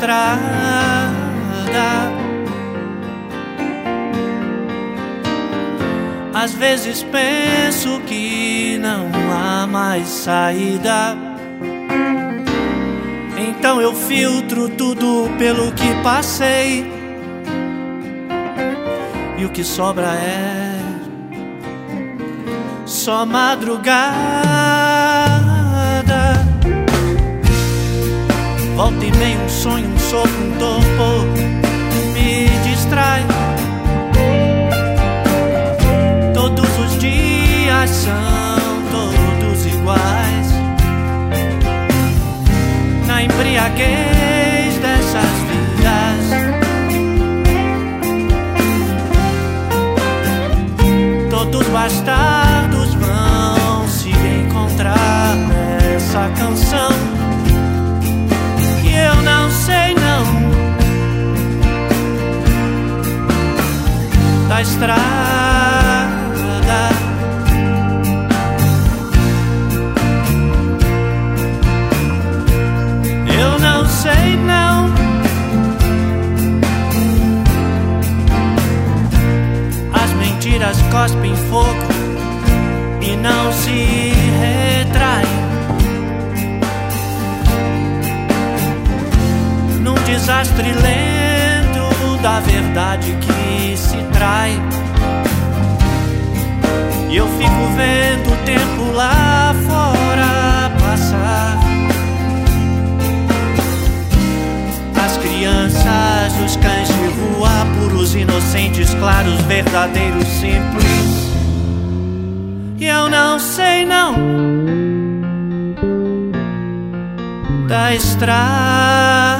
estrada. Às vezes penso que não há mais saída, então eu filtro tudo pelo que passei, e o que sobra é só madrugada. Volta e meia um sonho, um sopro, um torpor me distrai. Todos os dias são todos iguais, na embriaguez dessas vidas. Todos bastardos vão se encontrar nessa canção, e eu não sei não da estrada. Eu não sei não as mentiras cospem fogo e não se retraem num desastre lento da verdade que se trai. E eu fico vendo o tempo lá fora passar, as crianças, os cães de rua, puros, inocentes, claros, verdadeiros, simples. E eu não sei não da estrada.